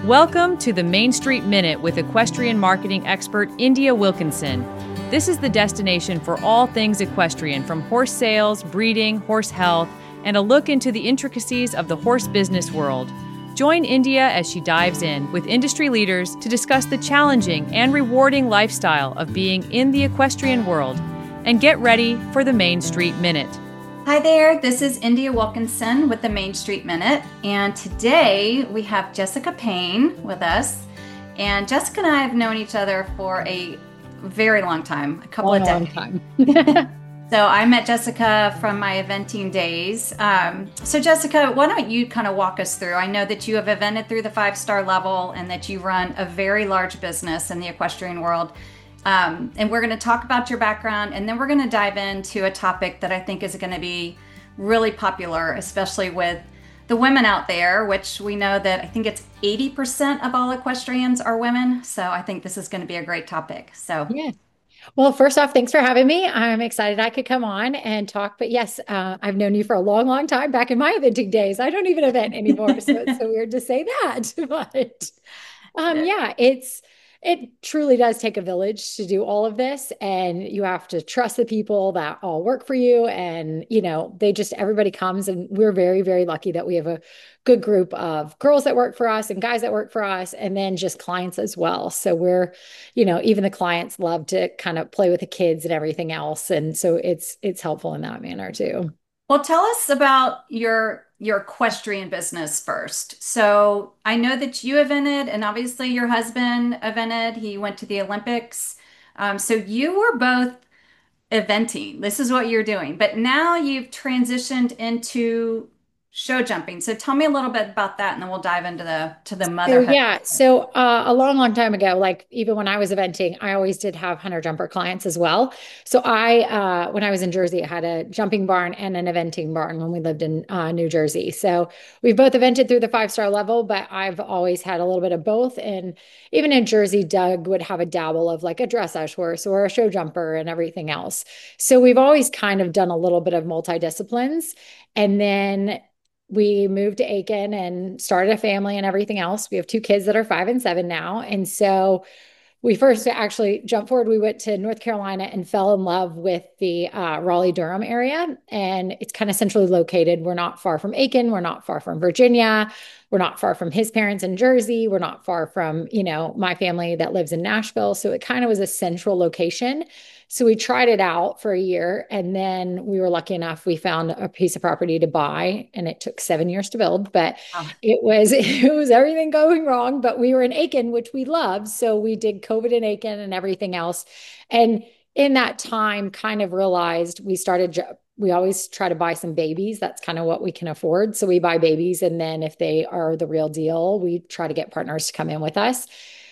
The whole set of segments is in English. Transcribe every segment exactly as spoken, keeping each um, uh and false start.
Welcome to the Main Street Minute with equestrian marketing expert India Wilkinson. This is the destination for all things equestrian, from horse sales, breeding, horse health, and a look into the intricacies of the horse business world. Join India as she dives in with industry leaders to discuss the challenging and rewarding lifestyle of being in the equestrian world. And get ready for the Main Street Minute. Hi there, this is India Wilkinson with the Main Street Minute, and today we have Jessica Payne with us. And Jessica and I have known each other for a very long time, a couple long, of decades. Long time. So I met Jessica from my eventing days. Um, so Jessica, why don't you kind of walk us through? I know that you have evented through the five-star level and that you run a very large business in the equestrian world. Um, and we're going to talk about your background, and then we're going to dive into a topic that I think is going to be really popular, especially with the women out there, which we know that I think it's eighty percent of all equestrians are women. So I think this is going to be a great topic. So yeah. Well, first off, thanks for having me. I'm excited I could come on and talk. But yes, uh, I've known you for a long, long time, back in my eventing days. I don't even event anymore, so it's so weird to say that. But um, yeah, it's it truly does take a village to do all of this, and you have to trust the people that all work for you. And you know, they just everybody comes, and we're very, very lucky that we have a good group of girls that work for us and guys that work for us, and then just clients as well. So we're, you know, even the clients love to kind of play with the kids and everything else. And so it's, it's helpful in that manner too. Well, tell us about your, your equestrian business first. So I know that you evented, and obviously your husband evented. He went to the Olympics. Um, so you were both eventing. This is what you're doing, but now you've transitioned into show jumping. So tell me a little bit about that, and then we'll dive into the to the motherhood. So, yeah. So uh, a long, long time ago, like even when I was eventing, I always did have hunter jumper clients as well. So I, uh, when I was in Jersey, I had a jumping barn and an eventing barn when we lived in uh, New Jersey. So we've both evented through the five-star level, but I've always had a little bit of both. And even in Jersey, Doug would have a dabble of like a dressage horse or a show jumper and everything else. So we've always kind of done a little bit of multi-disciplines. And then we moved to Aiken and started a family and everything else. We have two kids that are five and seven now. And so we first actually jumped forward. We went to North Carolina and fell in love with the uh, Raleigh-Durham area. And it's kind of centrally located. We're not far from Aiken. We're not far from Virginia. We're not far from his parents in Jersey. We're not far from, you know, my family that lives in Nashville. So it kind of was a central location. So we tried it out for a year, and then we were lucky enough, we found a piece of property to buy, and it took seven years to build, but oh. it was, it was everything going wrong, but we were in Aiken, which we loved. So we did COVID in Aiken and everything else. And in that time kind of realized we started, we always try to buy some babies. That's kind of what we can afford. So we buy babies. And then if they are the real deal, we try to get partners to come in with us.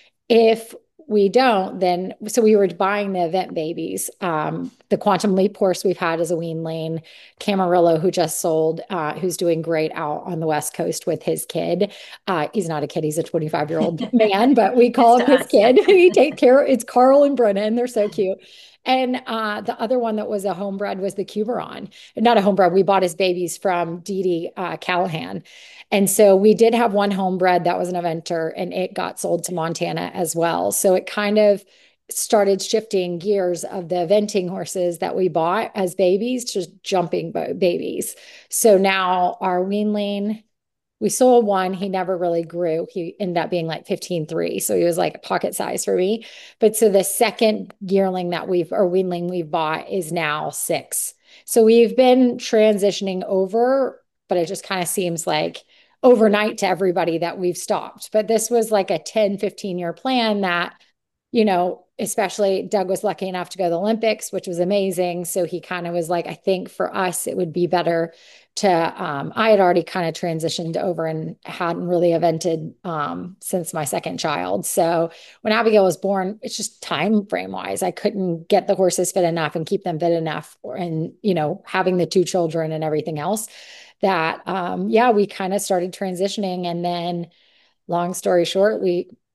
If we don't, then, so we were buying the event babies. Um, the Quantum Leap horse we've had as a wean lane, Camarillo, who just sold, uh, who's doing great out on the West Coast with his kid. Uh, he's not a kid, he's a twenty-five year old man, but we call him his kid. He takes care, it's Carl and Brennan. They're so cute. And uh, the other one that was a homebred was the Cuberon. Not a homebred. We bought his babies from Dee Dee uh, Callahan. And so we did have one homebred that was an eventer, and it got sold to Montana as well. So it kind of started shifting gears of the eventing horses that we bought as babies to jumping babies. So now our wean lane, we sold one. He never really grew. He ended up being like fifteen three. So he was like a pocket size for me. But so the second yearling that we've, or weanling we've bought is now six. So we've been transitioning over, but it just kind of seems like overnight to everybody that we've stopped. But this was like a ten, fifteen year plan that, you know, especially Doug was lucky enough to go to the Olympics, which was amazing. So he kind of was like, I think for us, it would be better to, um, I had already kind of transitioned over and hadn't really evented um, since my second child. So when Abigail was born, it's just time frame wise, I couldn't get the horses fit enough and keep them fit enough. And, you know, having the two children and everything else that, um, yeah, we kind of started transitioning. And then long story short, we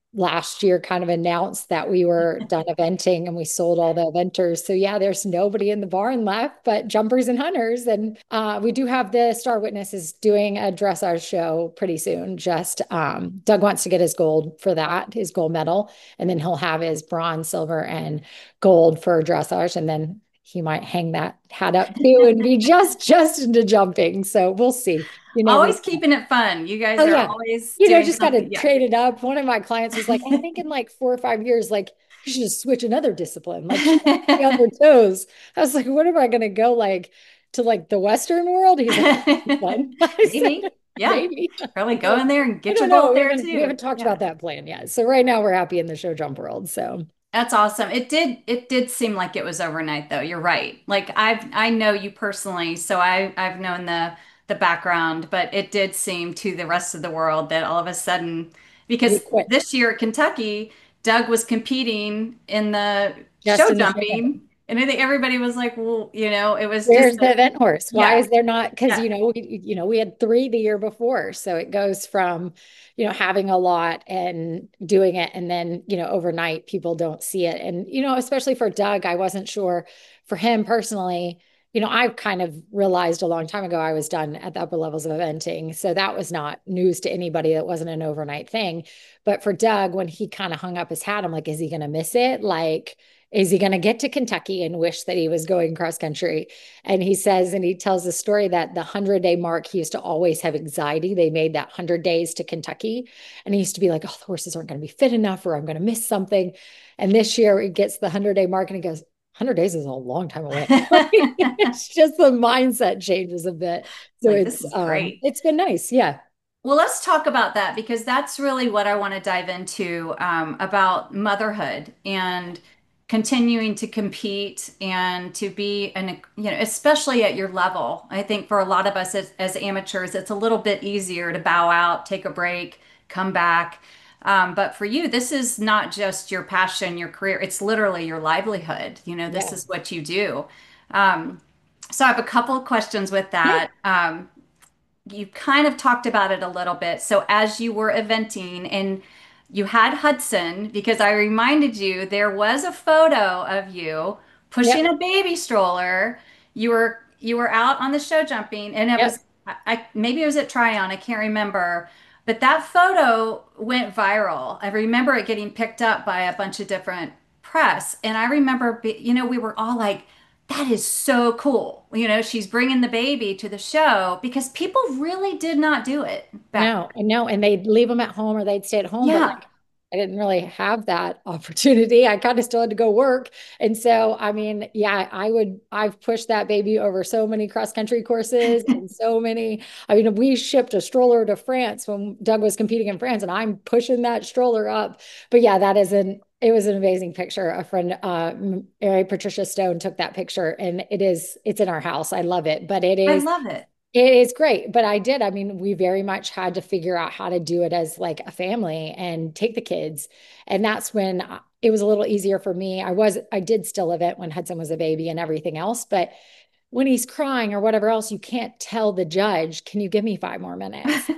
last year kind of announced that we were done eventing and we sold all the eventers. So yeah, there's nobody in the barn left but jumpers and hunters. And uh, we do have the Star Witnesses doing a dressage show pretty soon. Just um, Doug wants to get his gold for that, his gold medal, and then he'll have his bronze, silver, and gold for dressage. And then he might hang that hat up too and be just just into jumping. So we'll see. You never Always know. keeping it fun. You guys Oh are yeah. always You know, doing just got to something. Yeah. trade it up. One of my clients was like, I think in like four or five years, like you should just switch another discipline. Like she wants to be on her toes. I was like, what am I gonna go like to like the Western world? He's like, fun. I said, Maybe. Yeah. maybe. Probably go So in there and I get your don't know. gold We there haven't we too. haven't talked Yeah. about that plan yet. So right now we're happy in the show jump world. So That's awesome. It did it did seem like it was overnight though. You're right. Like I've I know you personally, so I I've known the the background, but it did seem to the rest of the world that all of a sudden, we because quit this year at Kentucky, Doug was competing in the just show in the show jump. jumping, and I think everybody was like, well, you know, it was just Where's the event horse? Why yeah, is there not? Because yeah. you know, we, you know, we had three the year before, so it goes from, you know, having a lot and doing it, and then you know, overnight people don't see it, and you know, especially for Doug, I wasn't sure for him personally. You know, I kind of realized a long time ago I was done at the upper levels of eventing, so that was not news to anybody. That wasn't an overnight thing. But for Doug, when he kind of hung up his hat, I'm like, is he going to miss it? Like is he going to get to Kentucky and wish that he was going cross country? And he says, and he tells the story that the hundred day mark, he used to always have anxiety. They made that hundred days to Kentucky. And he used to be like, oh, the horses aren't going to be fit enough or I'm going to miss something. And this year he gets the hundred day mark and he goes, hundred days is a long time away. It's just the mindset changes a bit. So Like this it's, is um, great. it's been nice. Yeah. Well, let's talk about that because that's really what I want to dive into um, about motherhood and continuing to compete and to be an, you know, especially at your level. I think for a lot of us as, as amateurs, it's a little bit easier to bow out, take a break, come back. Um, but for you, this is not just your passion, your career, it's literally your livelihood. You know, this Yeah. is what you do. Um, so I have a couple of questions with Yeah. that. Um, you kind of talked about it a little bit. So as you were eventing and you had Hudson, because I reminded you there was a photo of you pushing Yep. a baby stroller. You were you were out on the show jumping, and it was Yep. I, I maybe it was at Tryon, I can't remember. But that photo went viral. I remember it getting picked up by a bunch of different press, and I remember, be- you know, we were all like, that is so cool. You know, she's bringing the baby to the show because people really did not do it back No, I know. And they'd leave them at home or they'd stay at then. home, but Yeah. like I didn't really have that opportunity. I kind of still had to go work. And so, I mean, yeah, I would, I've pushed that baby over so many cross country courses and so many. I mean, we shipped a stroller to France when Doug was competing in France, and I'm pushing that stroller up. But yeah, that is an, it was an amazing picture. A friend, uh, Mary Patricia Stone took that picture and it is, it's in our house. I love it, but it I is, love it. it is great, but I did. I mean, we very much had to figure out how to do it as like a family and take the kids. And that's when I- it was a little easier for me. I was, I did still event when Hudson was a baby and everything else, but when he's crying or whatever else, you can't tell the judge, can you give me five more minutes?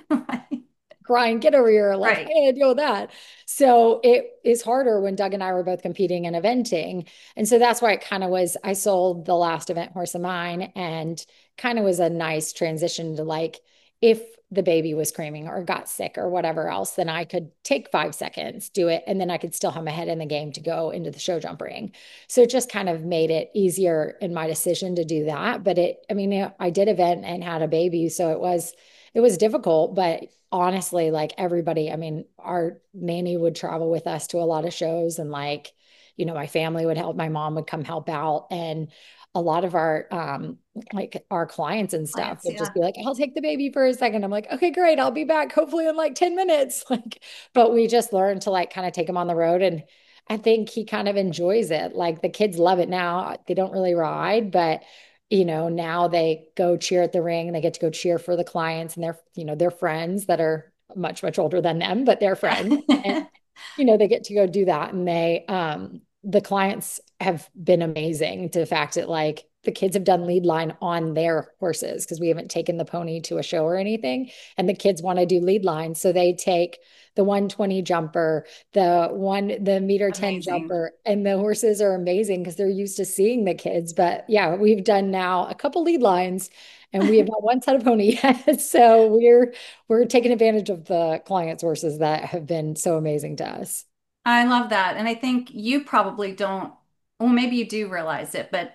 Crying, get over here, like, I Right. didn't know that. So it is harder when Doug and I were both competing and eventing. And so that's why it kind of was, I sold the last event horse of mine and kind of was a nice transition to like, if the baby was screaming or got sick or whatever else, then I could take five seconds, do it, and then I could still have my head in the game to go into the show jump ring. So it just kind of made it easier in my decision to do that. But it, I mean, I did event and had a baby, so it was, it was difficult, but honestly, like everybody, I mean, our nanny would travel with us to a lot of shows and like, you know, my family would help, my mom would come help out. And a lot of our um like our clients and stuff Clients, would just yeah. be like, I'll take the baby for a second. I'm like, okay, great, I'll be back hopefully in like ten minutes. Like, but we just learned to like kind of take him on the road. And I think he kind of enjoys it. Like the kids love it now. They don't really ride, but you know, now they go cheer at the ring and they get to go cheer for the clients and their, you know, their friends that are much, much older than them, but they're friends. And, Yeah. you know, they get to go do that. And they, um, the clients have been amazing to the fact that like the kids have done lead line on their horses because we haven't taken the pony to a show or anything. And the kids want to do lead line. So they take the one twenty jumper, the one, the meter ten Amazing. jumper, and the horses are amazing because they're used to seeing the kids. But yeah, we've done now a couple lead lines and we have not one set of pony yet. So we're we're taking advantage of the clients' horses that have been so amazing to us. I love that. And I think you probably don't, well, maybe you do realize it, but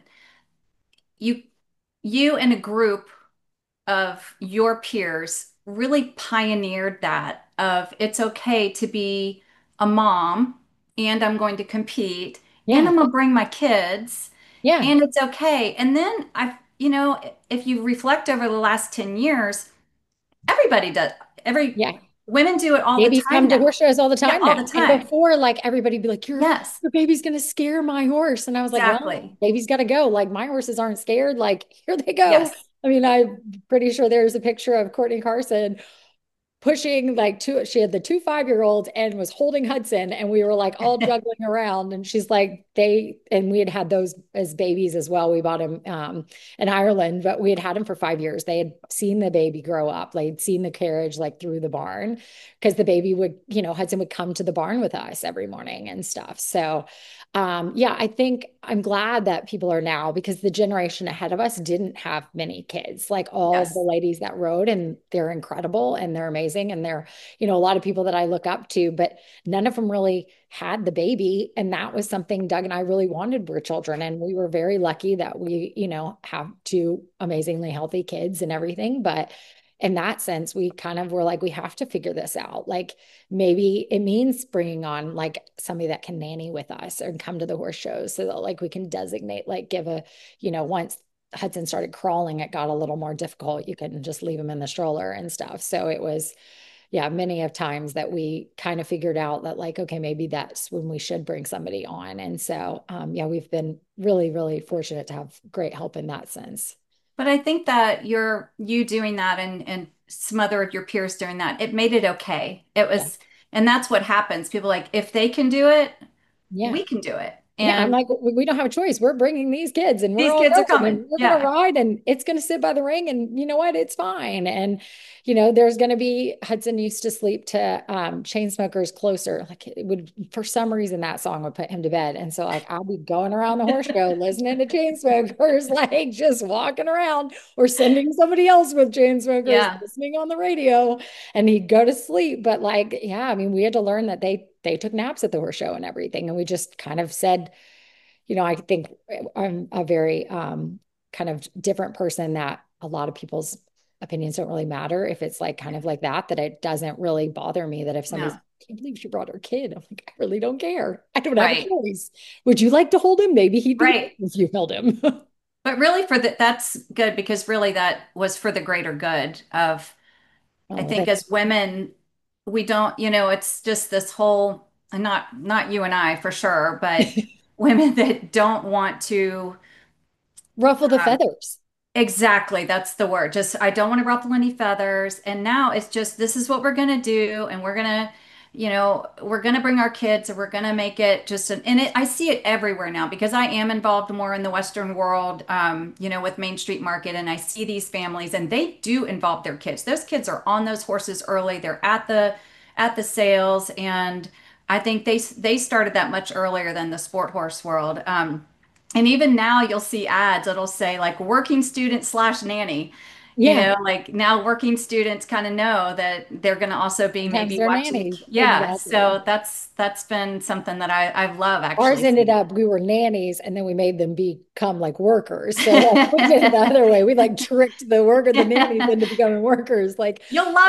you you and a group of your peers really pioneered that of it's okay to be a mom and I'm going to compete and Yeah. I'm gonna bring my kids Yeah. and it's okay. And then I've, you know, if you reflect over the last ten years, everybody does. Every Yeah. women do it all the Babies time come to now. horse shows all the Yeah, time all now. the And time. before, like everybody be like, your Yes, your baby's gonna scare my horse. And I was like, well, exactly. baby's gotta go. Like my horses aren't scared. Like here they go. Yes. I mean, I'm pretty sure there's a picture of Courtney Carson pushing like two, she had the two five-year-olds and was holding Hudson, and we were like all juggling around. And she's like, they, and we had had those as babies as well. We bought him um, in Ireland, but we had had him for five years. They had seen the baby grow up, they'd seen the carriage like through the barn because the baby would, you know, Hudson would come to the barn with us every morning and stuff. So um, yeah, I think I'm glad that people are now because the generation ahead of us didn't have many kids, like all of the Yes. ladies that rode, and they're incredible and they're amazing. And they're, you know, a lot of people that I look up to, but none of them really had the baby. And that was something Doug and I really wanted were children. And we were very lucky that we, you know, have two amazingly healthy kids and everything. But in that sense, we kind of were like, we have to figure this out. Like maybe it means bringing on like somebody that can nanny with us and come to the horse shows so that like we can designate, like give a, you know, once Hudson started crawling, it got a little more difficult. You couldn't just leave him in the stroller and stuff. So it was, yeah, many of times that we kind of figured out that like, okay, maybe that's when we should bring somebody on. And so, um, yeah, we've been really, really fortunate to have great help in that sense. But I think that you're you doing that and and some other of your peers doing that, it made it okay. It Yeah. was, and that's what happens. People like, if they can do it, Yeah. we can do it. Yeah, I'm And like, we don't have a choice. We're bringing these kids and we're these all kids are going coming. and we're going to Yeah. ride and it's going to sit by the ring. And you know what? It's fine. And, you know, there's going to be Hudson used to sleep to um, Chainsmokers Closer. Like it would, for some reason, that song would put him to bed. And so, like, I'll be going around the horse show listening to Chainsmokers, like just walking around or sending somebody else with Chainsmokers Yeah. listening on the radio. And he'd go to sleep. But, like, yeah, I mean, we had to learn that they, they took naps at the horse show and everything. And we just kind of said, you know, I think I'm a very um, kind of different person that a lot of people's opinions don't really matter. If it's like kind of like that, that it doesn't really bother me that if somebody's, No. I can't believe she brought her kid. I'm like, I really don't care. I don't have a Right. choice. Would you like to hold him? Maybe he'd be Right. nice if you held him. But really for the that's good because really that was for the greater good of, I Oh, think that as women, we don't, you know, it's just this whole, and not not you and I for sure, but women that don't want to. ruffle the um, feathers. Exactly, that's the word. Just I don't want to ruffle any feathers. And now it's just this is what we're gonna do, and we're gonna, you know, we're gonna bring our kids, and we're gonna make it just an. And it, I see it everywhere now because I am involved more in the Western world, um, you know, with Main Street Market, and I see these families, and they do involve their kids. Those kids are on those horses early. They're at the at the sales, and I think they they started that much earlier than the sport horse world. Um, and even now you'll see ads, it'll say like working student slash nanny. You Yeah, know, like now working students kind of know that they're going to also be sometimes maybe they're watching the, nannies. yeah. Exactly. So that's that's been something that I I love Ours actually ended seeing. up, we were nannies and then we made them become like workers. So like, we did it the other way. We like tricked the worker, the nannies into becoming workers. Like You'll love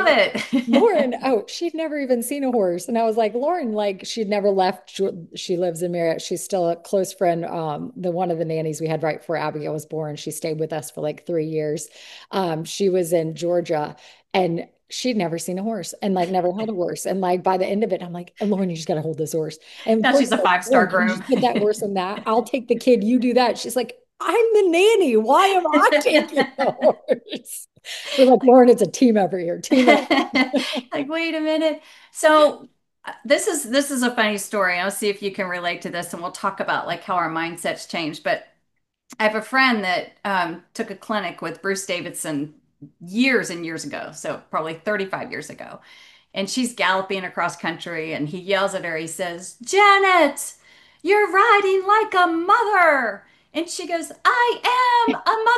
it. Lauren, oh, she'd never even seen a horse. And I was like, Lauren, like she'd never left. She, she lives in Marriott. She's still a close friend. Um, the one of the nannies we had right before Abigail was born, she stayed with us for like three years. Um, she was in Georgia and she'd never seen a horse and like never held a horse. And like by the end of it, I'm like, Lauren, you just got to hold this horse. And Now she's Courtney's a like, five-star Lauren, can you groom. just put that horse in that? I'll take the kid. You do that. She's like, I'm the nanny. Why am I taking the horse? We're like, Lauren, it's a team effort here. Team effort. Like, wait a minute. So uh, this is this is a funny story. I'll see if you can relate to this, and we'll talk about like how our mindsets changed. But I have a friend that um, took a clinic with Bruce Davidson years and years ago, so probably thirty-five years ago. And she's galloping across country, and he yells at her. He says, "Janet, you're riding like a mother." And she goes, "I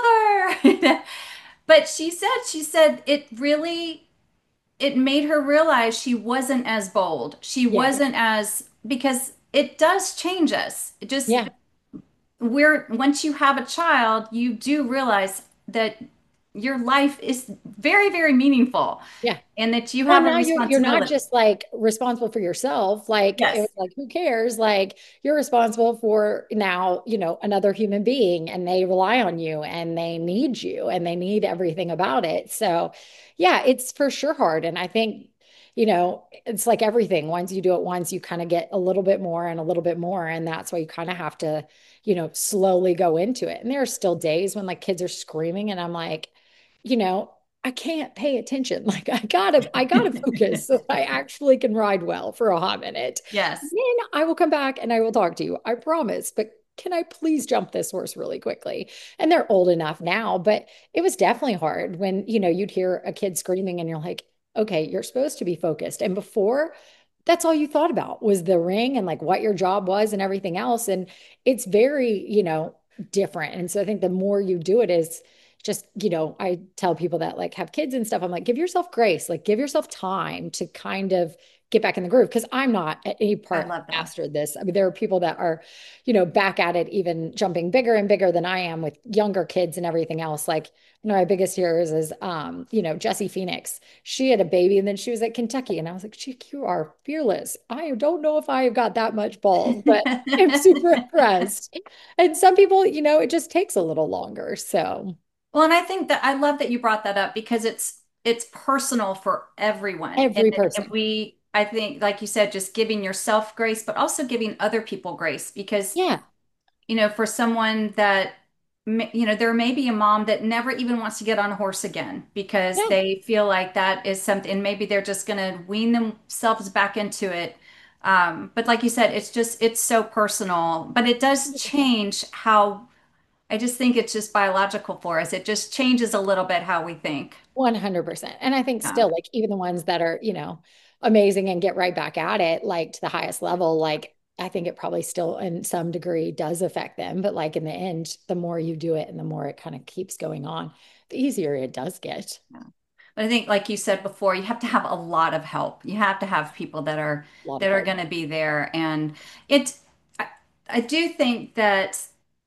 am a mother." But she said, she said it really, it made her realize she wasn't as bold. She Yeah. wasn't as, because it does change us. It just, Yeah. we're, once you have a child, you do realize that your life is very, very meaningful Yeah. and that you Well, have a now you're you're not responsibility. just like responsible for yourself. Like it was Yes. like, who cares? Like you're responsible for now, you know, another human being and they rely on you and they need you and they need everything about it. So yeah, it's for sure hard. And I think, you know, it's like everything. Once you do it once, you kind of get a little bit more and a little bit more. And that's why you kind of have to, you know, slowly go into it. And there are still days when like kids are screaming and I'm like, you know, I can't pay attention. Like I gotta, I gotta focus so I actually can ride well for a hot minute. Yes. Then I will come back and I will talk to you. I promise. But can I please jump this horse really quickly? And they're old enough now, but it was definitely hard when, you know, you'd hear a kid screaming and you're like, okay, you're supposed to be focused. And before, that's all you thought about was the ring and like what your job was and everything else. And it's very, you know, different. And so I think the more you do it is just, you know, I tell people that like have kids and stuff, I'm like, give yourself grace, like give yourself time to kind of get back in the groove. Cause I'm not at any I part love that. mastered this. I mean, there are people that are, you know, back at it, even jumping bigger and bigger than I am with younger kids and everything else. Like, one of my biggest heroes is, um, you know, Jessie Phoenix. She had a baby and then she was at Kentucky. And I was like, Chick, you are fearless. I don't know if I have got that much balls, but I'm super impressed. And some people, you know, it just takes a little longer. So, Well, and I think that I love that you brought that up because it's it's personal for everyone. And every if person. we, I think, like you said, just giving yourself grace, but also giving other people grace because, Yeah. you know, for someone that, may- you know, there may be a mom that never even wants to get on a horse again because Yeah. they feel like that is something, and maybe they're just going to wean themselves back into it. Um, but like you said, it's just, it's so personal, but it does one hundred percent. change how, I just think it's just biological for us. It just changes a little bit how we think. one hundred percent. And I think Yeah. still, like, even the ones that are, you know, amazing and get right back at it, like to the highest level, like, I think it probably still in some degree does affect them. But like in the end, the more you do it and the more it kind of keeps going on, the easier it does get. Yeah. But I think, like you said before, you have to have a lot of help. You have to have people that are A lot of that are help. going to be there. And it, I, I do think that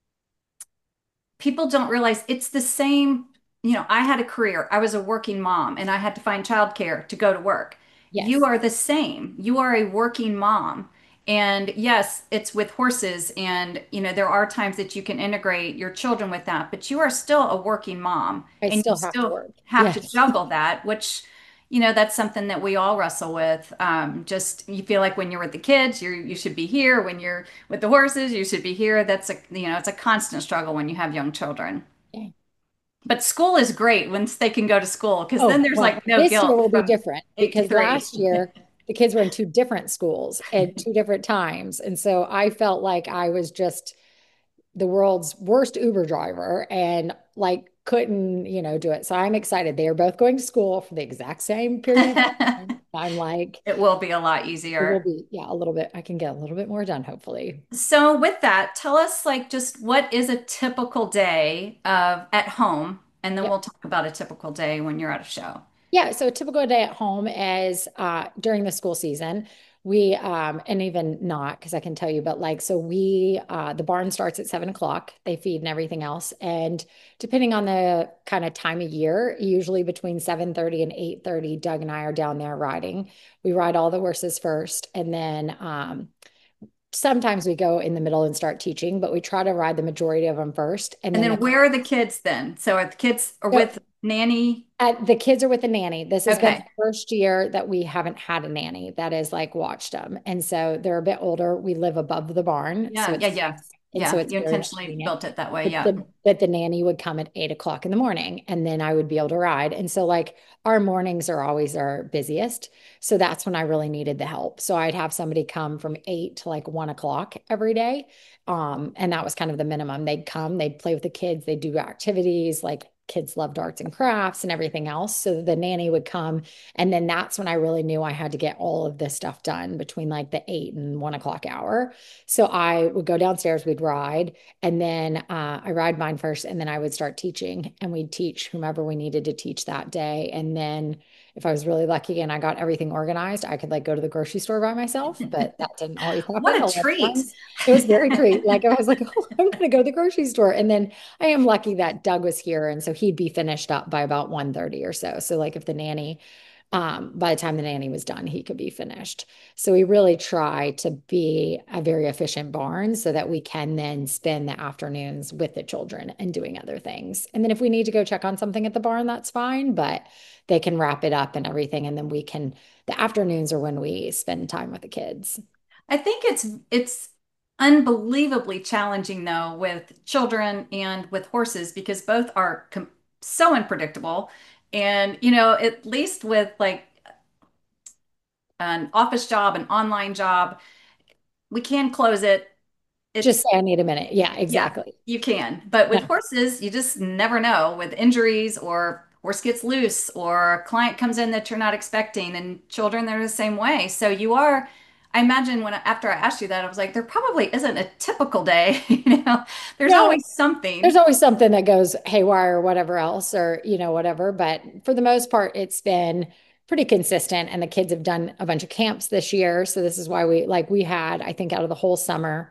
people don't realize it's the same. You know, I had a career, I was a working mom, and I had to find childcare to go to work. You Yes. are the same. You are a working mom. And yes, it's with horses, and you know, there are times that you can integrate your children with that, but you are still a working mom, I and you still have to still work. have to Yes. juggle that, which, you know, that's something that we all wrestle with. Um, just you feel like when you're with the kids, you're you should be here. When you're with the horses, you should be here. That's a, you know, it's a constant struggle when you have young children. Yeah. But school is great once they can go to school because then Oh, there's well, like no this year guilt will be from different eight to because three. last year the kids were in two different schools at two different times. And so I felt like I was just the world's worst Uber driver and like couldn't, you know, do it. So I'm excited. They are both going to school for the exact same period of time. I'm like, It will be a lot it will easier. be, yeah, a little bit. I can get a little bit more done, hopefully. So with that, tell us like just what is a typical day of at home, and then Yep. we'll talk about a typical day when you're at a show. Yeah, so a typical day at home is uh, during the school season. We um, and even not because I can tell you, but like so we uh, the barn starts at seven o'clock. They feed and everything else, and depending on the kind of time of year, usually between seven thirty and eight thirty, Doug and I are down there riding. We ride all the horses first, and then um, sometimes we go in the middle and start teaching, but we try to ride the majority of them first, and And then then the where are the kids then? So are the kids are so with nanny? uh, the kids are with a nanny. This has been the Okay. first year that we haven't had a nanny that is like watched them. And so they're a bit older. We live above the barn. So Yeah, yeah, it's yeah. And so Yeah, it's you very intentionally convenient. built it that way. But Yeah. the but the nanny would come at eight o'clock in the morning and then I would be able to ride. And so like our mornings are always our busiest. So that's when I really needed the help. So I'd have somebody come from eight to like one o'clock every day. Um, and that was kind of the minimum. They'd come, they'd play with the kids, they'd do activities like kids loved arts and crafts and everything else. So the nanny would come. And then that's when I really knew I had to get all of this stuff done between like the eight and one o'clock hour. So I would go downstairs, we'd ride, and then uh, I ride mine first, and then I would start teaching, and we'd teach whomever we needed to teach that day. And then if I was really lucky and I got everything organized, I could like go to the grocery store by myself, but that didn't always happen. What A a lot of treat. times it was very treat. Like I was like, oh, I'm going to go to the grocery store. And then I am lucky that Doug was here. And so he'd be finished up by about one thirty or so. So like if the nanny um, by the time the nanny was done, he could be finished. So we really try to be a very efficient barn so that we can then spend the afternoons with the children and doing other things. And then if we need to go check on something at the barn, that's fine, but they can wrap it up and everything. And then we can, the afternoons are when we spend time with the kids. I think it's it's unbelievably challenging though with children and with horses because both are com so unpredictable. And you know, at least with like an office job, an online job, we can close it. Just It's say I need a minute. Yeah, Yeah, exactly. you can. But with Yeah. horses, you just never know with injuries or horse gets loose or a client comes in that you're not expecting. And children, they're the same way. So you are, I imagine when after I asked you that, I was like, there probably isn't a typical day. You know, there's No, always there's something. always something that goes haywire or whatever else, or, you know, whatever. But for the most part, it's been pretty consistent. And the kids have done a bunch of camps this year. So this is why we like we had, I think, out of the whole summer,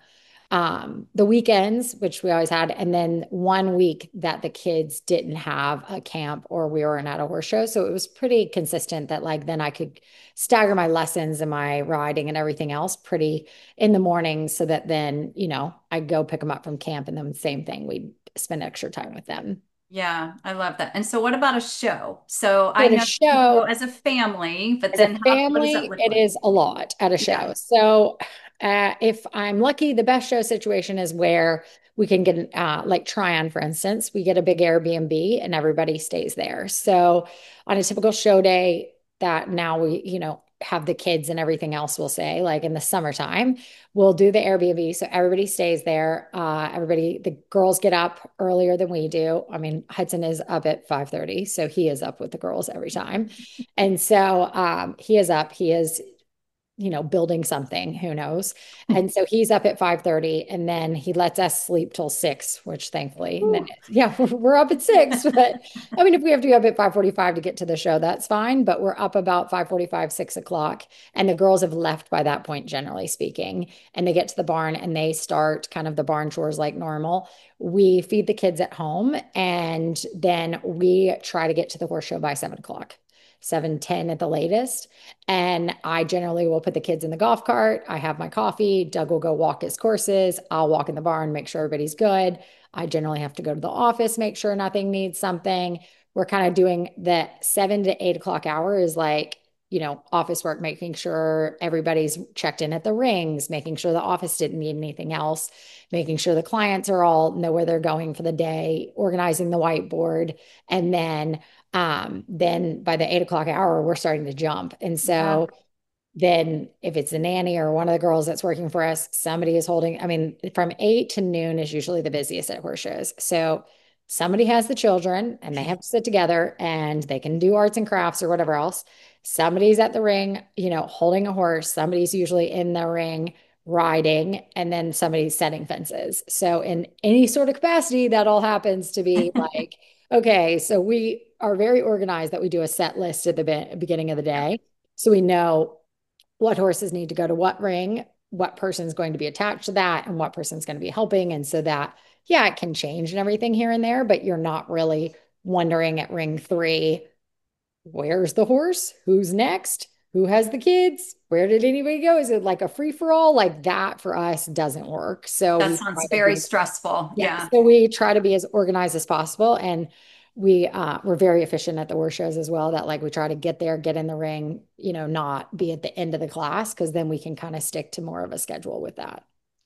um, the weekends, which we always had, and then one week that the kids didn't have a camp or we weren't at a horse show. So it was pretty consistent that like then I could stagger my lessons and my riding and everything else pretty in the morning so that then, you know, I'd go pick them up from camp and then same thing, we'd spend extra time with them. Yeah, I love that. And so what about a show? So So I at a know you go show, as a family, but as a then how, what does that family, look it like? is a lot at a Yeah. show. So uh, if I'm lucky, the best show situation is where we can get uh, like Tryon, for instance, we get a big Airbnb and everybody stays there. So on a typical show day that now we, you know, have the kids and everything else, we'll say, like in the summertime, we'll do the Airbnb. So everybody stays there. Uh, everybody, the girls get up earlier than we do. I mean, Hudson is up at five thirty, so he is up with the girls every time. And so um, he is up. He is you know, building something, who knows? And so he's up at five thirty and then he lets us sleep till six, which thankfully, and then Ooh. yeah, we're, we're up at six. But I mean, if we have to be up at five forty-five to get to the show, that's fine. But we're up about five forty-five, six o'clock. And the girls have left by that point, generally speaking. And they get to the barn and they start kind of the barn chores like normal. We feed the kids at home and then we try to get to the horse show by seven o'clock. seven ten at the latest. And I generally will put the kids in the golf cart. I have my coffee. Doug will go walk his courses. I'll walk in the barn, make sure everybody's good. I generally have to go to the office, make sure nothing needs something. We're kind of doing the seven to eight o'clock hour is like, you know, office work, making sure everybody's checked in at the rings, making sure the office didn't need anything else, making sure the clients are all know where they're going for the day, organizing the whiteboard. And then um, then by the eight o'clock hour, we're starting to jump. And Yeah. so then if it's a nanny or one of the girls that's working for us, somebody is holding, I mean, from eight to noon is usually the busiest at horse shows. So somebody has the children and they have to sit together and they can do arts and crafts or whatever else. Somebody's at the ring, you know, holding a horse. Somebody's usually in the ring riding, and then somebody's setting fences. So in any sort of capacity, that all happens to be like, okay, so we are very organized that we do a set list at the be beginning of the Yeah. day. So we know what horses need to go to what ring, what person's going to be attached to that, and what person's going to be helping. And so that, yeah, it can change and everything here and there, but you're not really wondering at ring three, where's the horse? Who's next? Who has the kids? Where did anybody go? Is it like a free for all? Like that for us doesn't work. So That we try sounds to very be, stressful. yeah, Yeah. so we try to be as organized as possible. And we uh we're very efficient at the horse shows as well, that like we try to get there, get in the ring, you know, not be at the end of the class, because then we can kind of stick to more of a schedule with that.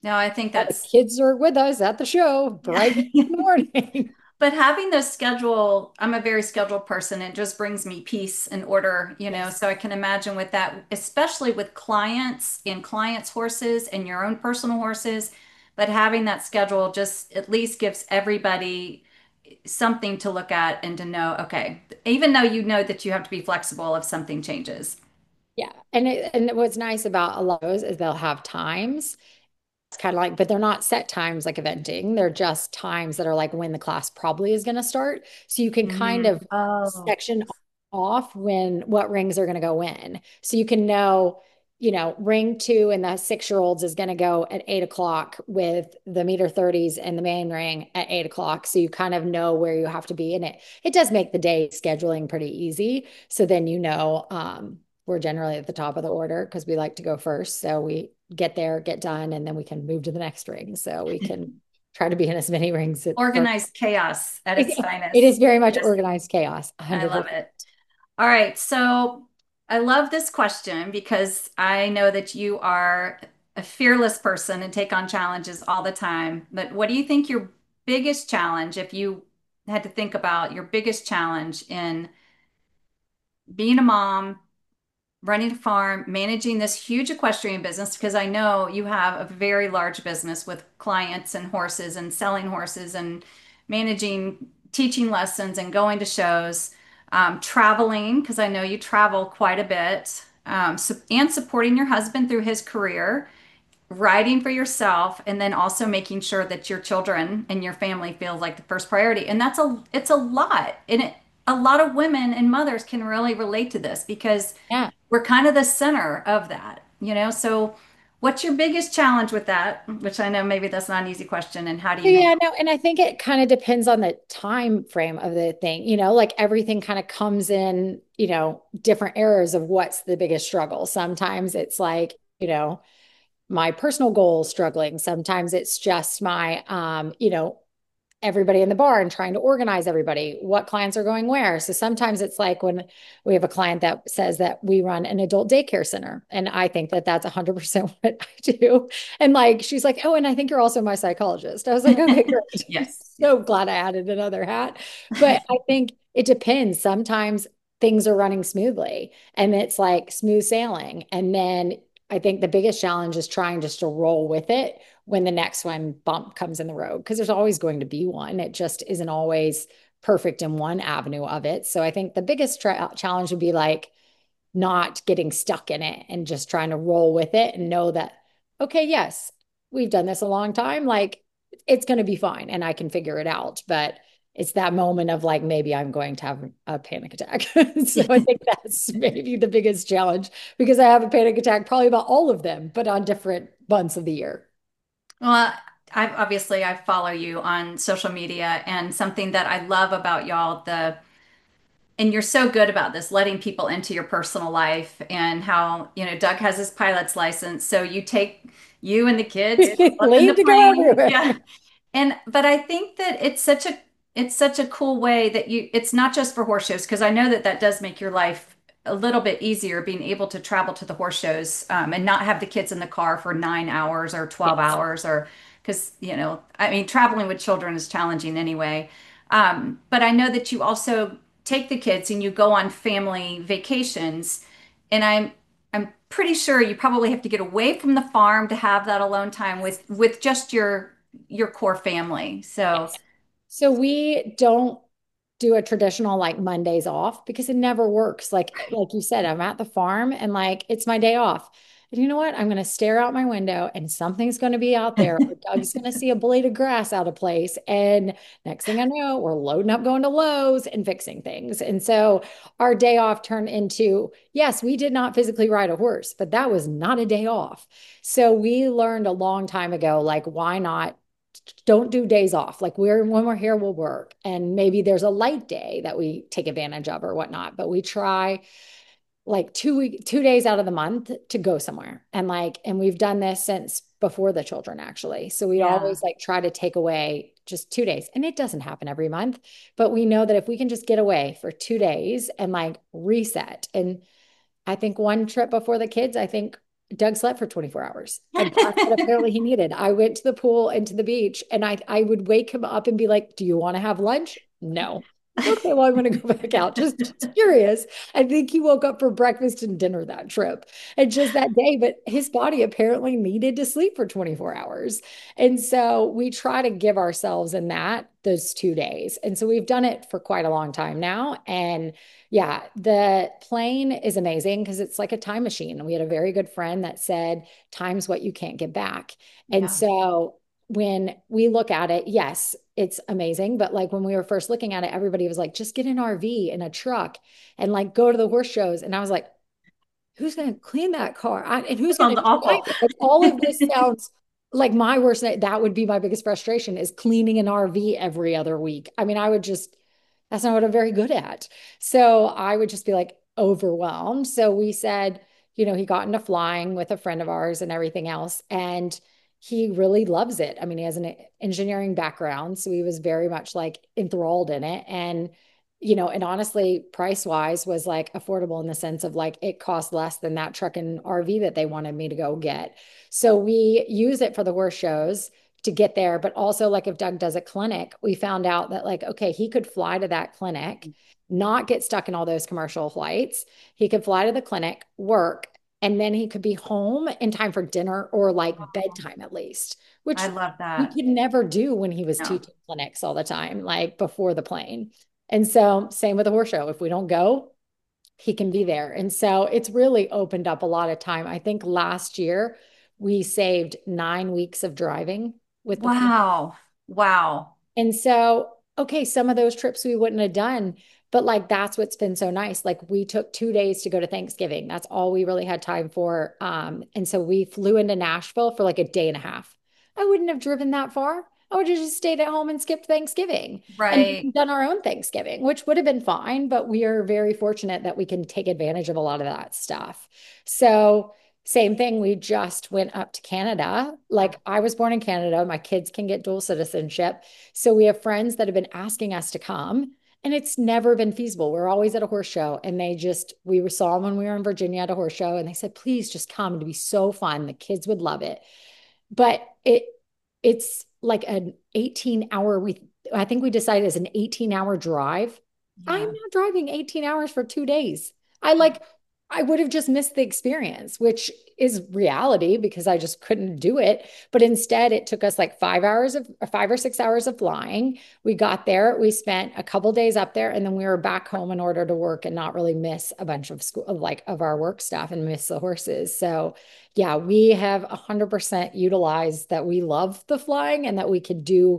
No, I think All the that's kids are with us at the show yeah. bright in the morning. But having those schedule, I'm a very scheduled person. It just brings me peace and order, you know. Yes. So I can imagine with that, especially with clients and clients' horses and your own personal horses. But having that schedule just at least gives everybody something to look at and to know, okay, even though you know that you have to be flexible if something changes. Yeah. And it, and what's nice about a lot of those is they'll have times. It's kind of like, but they're not set times like eventing. They're just times that are like when the class probably is going to start. So you can kind Mhm. of Oh, section off when what rings are going to go in. So you can know, you know, ring two and the six year olds is going to go at eight o'clock with the meter thirties and the main ring at eight o'clock. So you kind of know where you have to be in it. It does make the day scheduling pretty easy. So then you know, um, we're generally at the top of the order because we like to go first. So we get there, get done, and then we can move to the next ring. So we can try to be in as many rings at first. organized chaos at its It, it finest. is very much Yes, organized chaos, I love one hundred percent. it. All right, so I love this question because I know that you are a fearless person and take on challenges all the time. But what do you think your biggest challenge, if you had to think about your biggest challenge in being a mom, running a farm, managing this huge equestrian business? Because I know you have a very large business with clients and horses and selling horses and managing teaching lessons and going to shows, um, traveling, because I know you travel quite a bit, um, so, and supporting your husband through his career, writing for yourself, and then also making sure that your children and your family feel like the first priority. And that's a it's a lot. And it, a lot of women and mothers can really relate to this because Yeah. we're kind of the center of that, you know? So what's your biggest challenge with that? Which I know maybe that's not an easy question. And how do you make Yeah, no, and I think it kind of depends on the time frame of the thing. You know, like everything kind of comes in, you know, different eras of what's the biggest struggle. Sometimes it's like, you know, my personal goals struggling. Sometimes it's just my um, you know, everybody in the bar and trying to organize everybody, what clients are going where. So sometimes it's like when we have a client that says that we run an adult daycare center. And I think that that's one hundred percent what I do. And like, she's like, oh, and I think you're also my psychologist. I was like, okay, great. Yes, yes. So glad I added another hat. But I think it depends. Sometimes things are running smoothly and it's like smooth sailing. And then I think the biggest challenge is trying just to roll with it when the next one bump comes in the road, because there's always going to be one. It just isn't always perfect in one avenue of it. So I think the biggest tra- challenge would be like not getting stuck in it and just trying to roll with it and know that, okay, yes, we've done this a long time. Like it's going to be fine and I can figure it out. But it's that moment of like, maybe I'm going to have a panic attack. So I think that's maybe the biggest challenge because I have a panic attack probably about all of them, but on different months of the year. Well, I obviously I follow you on social media, and something that I love about y'all, the and you're so good about this, letting people into your personal life and how, you know, Doug has his pilot's license. So you take you and the kids up in the Leave to go plane. everywhere. Yeah. And but I think that it's such a it's such a cool way that you it's not just for horse shows, because I know that that does make your life a little bit easier being able to travel to the horse shows, um, and not have the kids in the car for nine hours or twelve Yes. hours or because you know I mean traveling with children is challenging anyway. Um, but I know that you also take the kids and you go on family vacations, and I'm I'm pretty sure you probably have to get away from the farm to have that alone time with with just your your core family. So, Yes. So we don't do a traditional like Mondays off because it never works. Like like you said, I'm at the farm and like it's my day off. And you know what? I'm going to stare out my window and something's going to be out there. Or Doug's going to see a blade of grass out of place. And next thing I know, we're loading up, going to Lowe's and fixing things. And so our day off turned into, yes, we did not physically ride a horse, but that was not a day off. So we learned a long time ago, like, why not don't do days off. Like we're when we're here, we'll work. And maybe there's a light day that we take advantage of or whatnot. But we try like two week, two days out of the month to go somewhere. And like, and we've done this since before the children actually. So we yeah. always like try to take away just two days. And it doesn't happen every month, but we know that if we can just get away for two days and like reset. And I think one trip before the kids, I think Doug slept for twenty-four hours. And that's what apparently he needed. I went to the pool and to the beach and I I would wake him up and be like, "Do you want to have lunch?" No. Okay, well, I'm going to go back out. Just, just curious. I think he woke up for breakfast and dinner that trip and just that day, but his body apparently needed to sleep for twenty-four hours. And so we try to give ourselves in that those two days. And so we've done it for quite a long time now. And yeah, the plane is amazing because it's like a time machine. We had a very good friend that said, time's what you can't get back. And Yeah. so when we look at it, yes, it's amazing. But like when we were first looking at it, everybody was like, just get an R V and a truck and like go to the horse shows. And I was like, who's going to clean that car? I, and who's going Sounds to drive awful. it? Like all of this sounds like my worst. That would be my biggest frustration is cleaning an R V every other week. I mean, I would just, that's not what I'm very good at. So I would just be like overwhelmed. So we said, you know, he got into flying with a friend of ours and everything else. And he really loves it. I mean, he has an engineering background. So he was very much like enthralled in it. And you know, and honestly, price wise was like affordable in the sense of like it cost less than that truck and R V that they wanted me to go get. So we use it for the horse shows to get there. But also, like if Doug does a clinic, we found out that like, okay, he could fly to that clinic, not get stuck in all those commercial flights. He could fly to the clinic, work, and then he could be home in time for dinner or like bedtime at least, I which love he that. could never do when he was No. teaching clinics all the time, like before the plane. And so, same with the horse show. If we don't go, he can be there. And so, it's really opened up a lot of time. I think last year we saved nine weeks of driving with the plane. Wow. Wow. And so, okay, some of those trips we wouldn't have done, but like that's what's been so nice. Like we took two days to go to Thanksgiving. That's all we really had time for. Um, and so we flew into Nashville for like a day and a half. I wouldn't have driven that far. I would have just stayed at home and skipped Thanksgiving and Right. done our own Thanksgiving, which would have been fine. But we are very fortunate that we can take advantage of a lot of that stuff. So, same thing. We just went up to Canada. Like I was born in Canada. My kids can get dual citizenship. So we have friends that have been asking us to come, and it's never been feasible. We're always at a horse show, and they just, we saw them when we were in Virginia at a horse show, and they said, please just come. It'd be so fun. The kids would love it. But it, it's like an eighteen hour, we, I think we decided as an eighteen hour drive. I'm Yeah. not driving eighteen hours for two days. I like, I would have just missed the experience, which is reality because I just couldn't do it. But instead, it took us like five hours of five or six hours of flying. We got there, we spent a couple days up there, and then we were back home in order to work and not really miss a bunch of school of like of our work stuff and miss the horses. So yeah, we have a hundred percent utilized that we love the flying and that we could do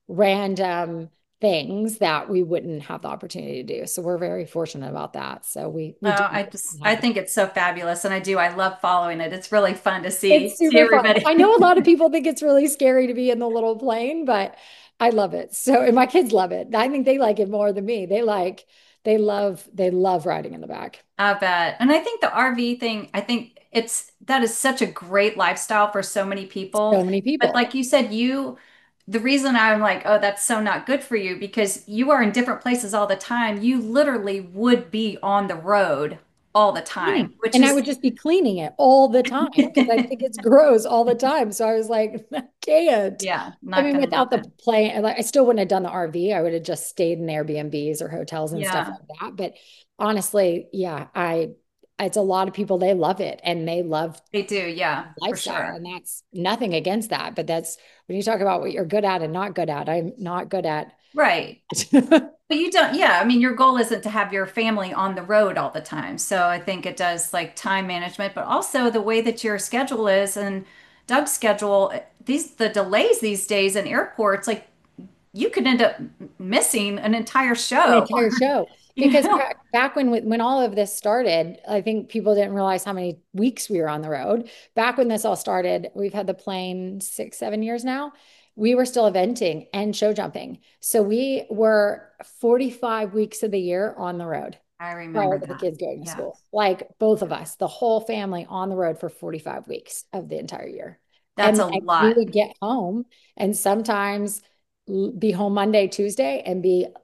random things that we wouldn't have the opportunity to do. So we're very fortunate about that. So we we do Oh, I just I have it. think it's so fabulous, and I do. I love following it. It's really fun to see It's see super fun. everybody. I know a lot of people think it's really scary to be in the little plane, but I love it. So, and my kids love it. I think they like it more than me. They like, they love, they love riding in the back. I bet. And I think the R V thing, I think it's that is such a great lifestyle for so many people. So many But people. like you said, you the reason I'm like, oh, that's so not good for you because you are in different places all the time. You literally would be on the road all the time, Cleaning. which And I is would just be cleaning it all the time because I think it's gross all the time. So I was like, I can't. yeah, I not mean, gonna without the happen. plane, like I still wouldn't have done the R V. I would have just stayed in Airbnbs or hotels and stuff Yeah, like that. But honestly, yeah, I it's a lot of people, they love it and they love they do. Yeah, for lifestyle. sure. And that's nothing against that. But that's when you talk about what you're good at and not good at, I'm not good at. Right. But you don't, yeah, I mean, your goal isn't to have your family on the road all the time. So I think it does like time management, but also the way that your schedule is and Doug's schedule, these the delays these days in airports, like you could end up missing an entire An show. entire show. You Because know? back back when when all of this started, I think people didn't realize how many weeks we were on the road. Back when this all started, we've had the plane six, seven years now. We were still eventing and show jumping. So we were forty-five weeks of the year on the road I remember prior to the that. kids going to Yeah. school. Like both of us, the whole family on the road for forty-five weeks of the entire year. That's And a then we lot. would get home and sometimes l- be home Monday, Tuesday, and be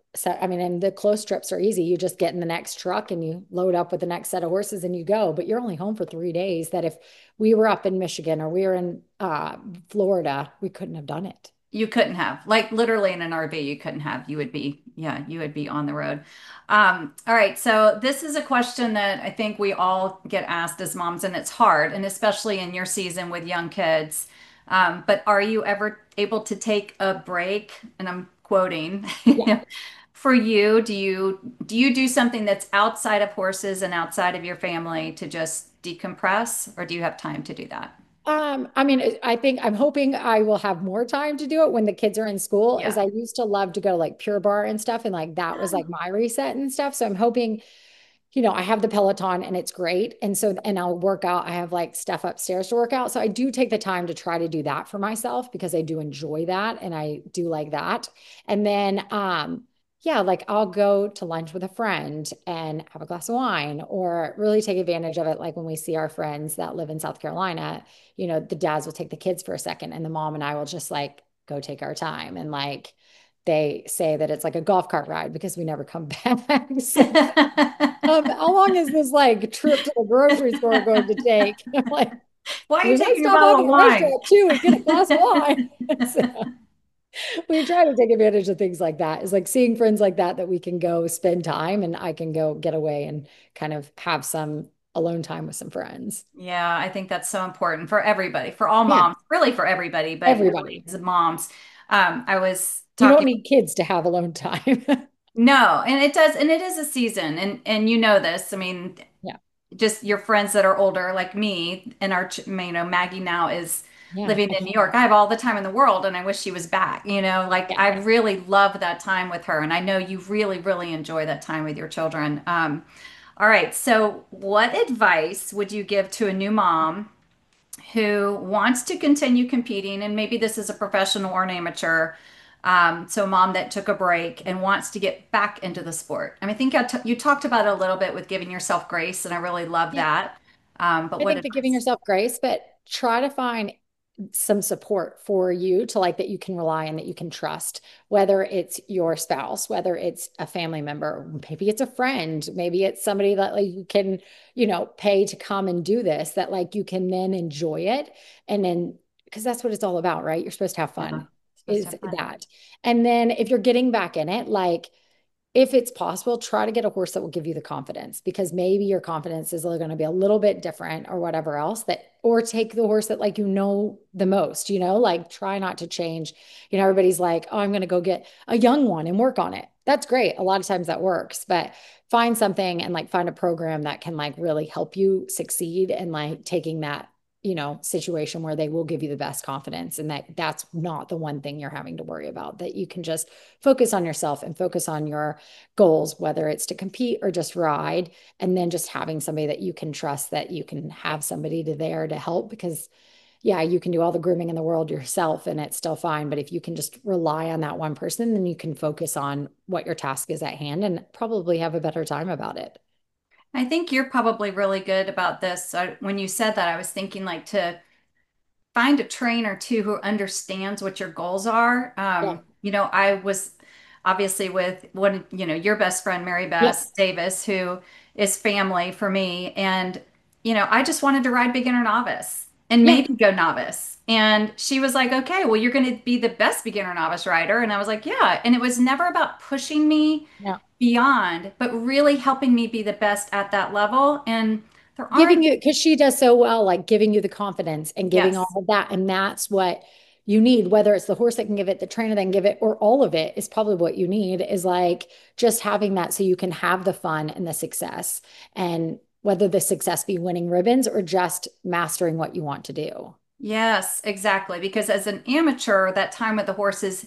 So, I mean, and the close trips are easy. You just get in the next truck and you load up with the next set of horses and you go. But you're only home for three days. That if we were up in Michigan or we were in uh, Florida, we couldn't have done it. You couldn't have, like literally in an R V, you couldn't have. You would be, yeah, you would be on the road. Um, all right. So this is a question that I think we all get asked as moms, and it's hard, and especially in your season with young kids. Um, but are you ever able to take a break? And I'm quoting Yeah. for you. Do you do you do something that's outside of horses and outside of your family to just decompress, or do you have time to do that? Um, I mean, I think I'm hoping I will have more time to do it when the kids are in school, as Yeah. I used to love to go like Pure Bar and stuff, and like that was like my reset and stuff. So I'm hoping, you know, I have the Peloton and it's great. And so, and I'll work out. I have like stuff upstairs to work out. So I do take the time to try to do that for myself because I do enjoy that and I do like that. And then, um, yeah, like I'll go to lunch with a friend and have a glass of wine or really take advantage of it. Like when we see our friends that live in South Carolina, you know, the dads will take the kids for a second and the mom and I will just like go take our time. And like they say that it's like a golf cart ride because we never come back. So um, how long is this like trip to the grocery store going to take? I'm like, Why are you we might taking a stop bottle off of at the wine? restaurant too and get a glass of wine. So we try to take advantage of things like that. It's like seeing friends like that that we can go spend time and I can go get away and kind of have some alone time with some friends. Yeah, I think that's so important for everybody, for all Yeah, moms, really for everybody, but really everybody. as moms. Um, I was You don't talking, need kids to have alone time. no, and it does, and it is a season, and and you know this. I mean, Yeah, just your friends that are older, like me, and our, ch- you know, Maggie now is yeah, living I in New can't. York. I have all the time in the world, and I wish she was back. You know, like Yeah. I really love that time with her, and I know you really, really enjoy that time with your children. Um, all right, so what advice would you give to a new mom who wants to continue competing, and maybe this is a professional or an amateur, um, so a mom that took a break and wants to get back into the sport? I mean, I think I t you talked about it a little bit with giving yourself grace, and I really love Yeah. that. Um, but I what think that giving advice? yourself grace, but try to find some support for you to like that you can rely on, that you can trust, whether it's your spouse, whether it's a family member, maybe it's a friend, maybe it's somebody that like you can, you know, pay to come and do this, that like you can then enjoy it. And then, because that's what it's all about, right? You're supposed to have Yeah, fun, supposed to is have fun. that. And then if you're getting back in it, like, if it's possible, try to get a horse that will give you the confidence because maybe your confidence is going to be a little bit different or whatever else that, or take the horse that like you know the most, you know, like try not to change. You know, everybody's like, oh, I'm going to go get a young one and work on it. That's great. A lot of times that works, but find something and like find a program that can like really help you succeed and like taking that, you know, situation where they will give you the best confidence and that that's not the one thing you're having to worry about, that you can just focus on yourself and focus on your goals, whether it's to compete or just ride, and then just having somebody that you can trust, that you can have somebody to there to help because yeah, you can do all the grooming in the world yourself and it's still fine. But if you can just rely on that one person, then you can focus on what your task is at hand and probably have a better time about it. I think you're probably really good about this. So when you said that, I was thinking like to find a trainer too who understands what your goals are. Yeah. Um, you know, I was obviously with one, you know, your best friend, Mary Yep. Beth Davis, who is family for me. And, you know, I just wanted to ride beginner novice and Yeah. maybe go novice. And she was like, okay, well, you're going to be the best beginner novice rider. And I was like, yeah. And it was never about pushing me Yeah. beyond, but really helping me be the best at that level. And there Giving aren't, you, because she does so well, like giving you the confidence and giving all yes. of that. And that's what you need, whether it's the horse that can give it, the trainer that can give it, or all of it is probably what you need is like just having that so you can have the fun and the success. And whether the success be winning ribbons or just mastering what you want to do. Yes, exactly. Because as an amateur, that time with the horses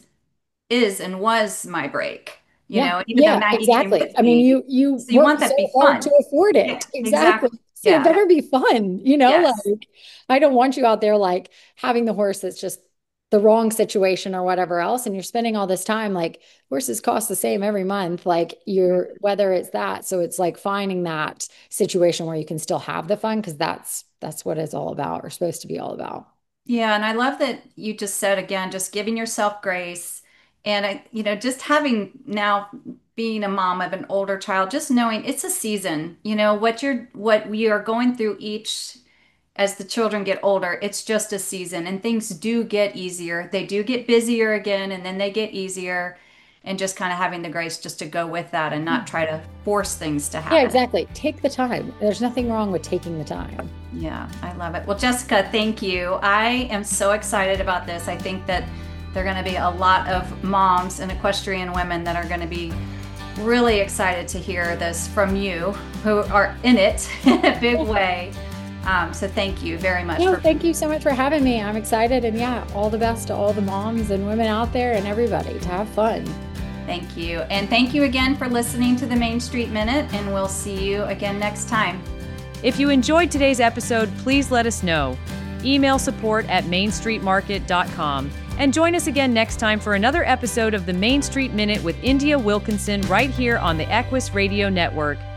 is and was my break. You Yeah, know, even though yeah, Maggie came exactly. with I mean, me. you you So you work want so that to be hard to fun. afford it. Yeah, Exactly. exactly. So it Yeah. better be fun, you know, Yes. like I don't want you out there like having the horse that's just the wrong situation or whatever else. And you're spending all this time like horses cost the same every month. Like you're whether it's that. So it's like finding that situation where you can still have the fun because that's that's what it's all about or supposed to be all about. Yeah, and I love that you just said again, just giving yourself grace. And I, you know, just having now being a mom of an older child, just knowing it's a season, you know, what you're, what we are going through each as the children get older, it's just a season and things do get easier. They do get busier again and then they get easier. And just kind of having the grace just to go with that and not try to force things to happen. Yeah, exactly. Take the time. There's nothing wrong with taking the time. Yeah, I love it. Well, Jessica, thank you. I am so excited about this. I think that there are going to be a lot of moms and equestrian women that are going to be really excited to hear this from you who are in it in a big way. Um, so thank you very much. No, for- thank you so much for having me. I'm excited. And yeah, all the best to all the moms and women out there and everybody to have fun. Thank you. And thank you again for listening to the Main Street Minute, and we'll see you again next time. If you enjoyed today's episode, please let us know. Email support at main street market dot com. And join us again next time for another episode of the Main Street Minute with India Wilkinson right here on the Equus Radio Network.